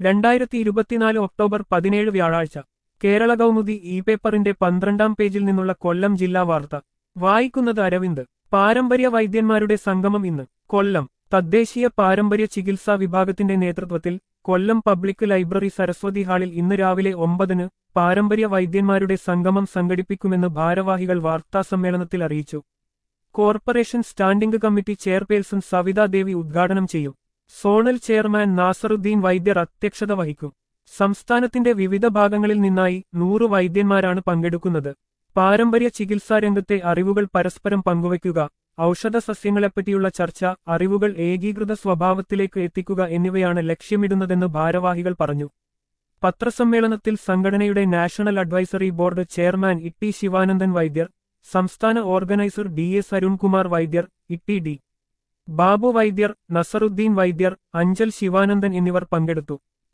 2024 October 17 വ്യാഴാഴ്ച Kerala Kaumudi E പേപ്പറിന്റെ 12-ാം പേജിൽ നിന്നുള്ള കൊല്ലം ജില്ലാ വാർത്ത വായിക്കുന്നത് അരവിന്ദ്. പാരമ്പര്യ വൈദ്യന്മാരുടെ സംഗമം ഇന്ന്. കൊല്ലം തദ്ദേശീയ പാരമ്പര്യ ചികിത്സാ വിഭാഗത്തിന്റെ നേതൃത്വത്തിൽ കൊല്ലം പബ്ലിക് ലൈബ്രറി സരസ്വതി ഹാളിൽ ഇന്ന് രാവിലെ 9-ന് പാരമ്പര്യ വൈദ്യന്മാരുടെ സംഗമം സംഘടിപ്പിക്കുമെന്ന് ഭാരവാഹികൾ വാർത്താസമ്മേളനത്തിൽ അറിയിച്ചു. Corporation standing committee chairperson Savitha Devi ഉദ്ഘാടനം ചെയ്യും. സോണൽ ചെയർമാൻ നാസറുദ്ദീൻ വൈദ്യർ അധ്യക്ഷത വഹിക്കും. സംസ്ഥാനത്തിന്റെ വിവിധ ഭാഗങ്ങളിൽ നിന്നായി 100 വൈദ്യന്മാരാണ് പങ്കെടുക്കുന്നത്. പാരമ്പര്യ ചികിത്സാരംഗത്തെ അറിവുകൾ പരസ്പരം പങ്കുവയ്ക്കുക, ഔഷധ സസ്യങ്ങളെപ്പറ്റിയുള്ള ചർച്ച, അറിവുകൾ ഏകീകൃത സ്വഭാവത്തിലേക്ക് എത്തിക്കുക എന്നിവയാണ് ലക്ഷ്യമിടുന്നതെന്ന് ഭാരവാഹികൾ പറഞ്ഞു. പത്രസമ്മേളനത്തിൽ സംഘടനയുടെ national advisory board chairman Itty Sivanandan Vaidyar, സംസ്ഥാന ഓർഗനൈസർ എസ് അരുൺകുമാർ വൈദ്യർ, ഇട്ടി ബാബു വൈദ്യർ, നസറുദ്ദീൻ വൈദ്യർ, അഞ്ചൽ ശിവാനന്ദൻ എന്നിവർ പങ്കെടുത്തു.